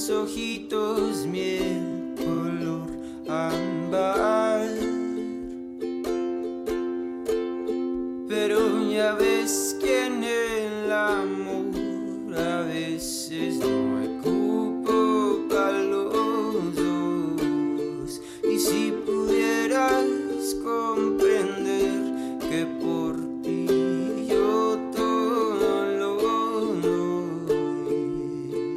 tus ojitos miel color ámbar. Pero ya ves que en el amor a veces no hay cupo para los dos. Y si pudieras comprender que por ti yo todo lo doy,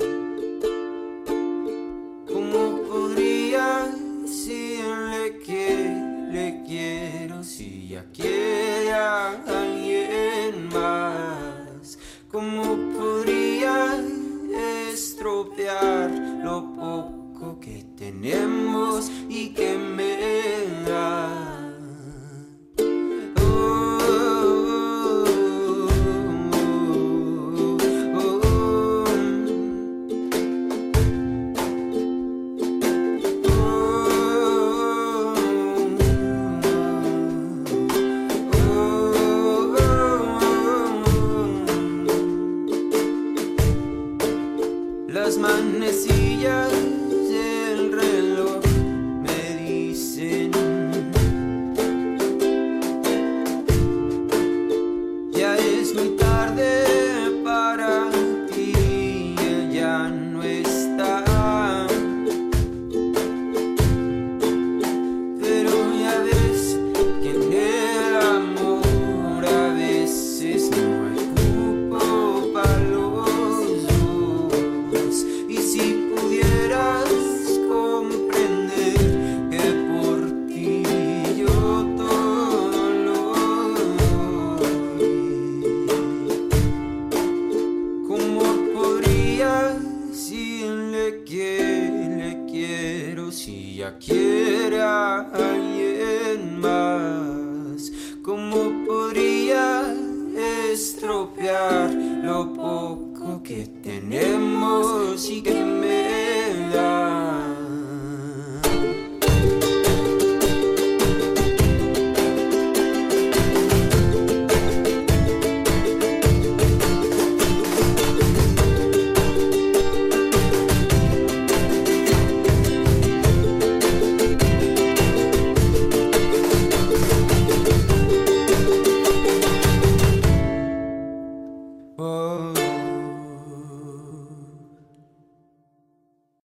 ¿cómo podría decirle que le quiero si ya quiere a alguien más? ¿Cómo podría estropear lo poco que tenemos y que me da? Las manecillas del reloj me dicen: ya es muy tarde para ti, él ya no está. Pero ya ves que en el amor a veces no hay cupo para los dos. Y si pudieras comprender que por ti yo todo lo doy, ¿cómo podría decirle que le quiero si ya quiere a alguien más? ¿Cómo podría estropear lo poco que tenemos y que me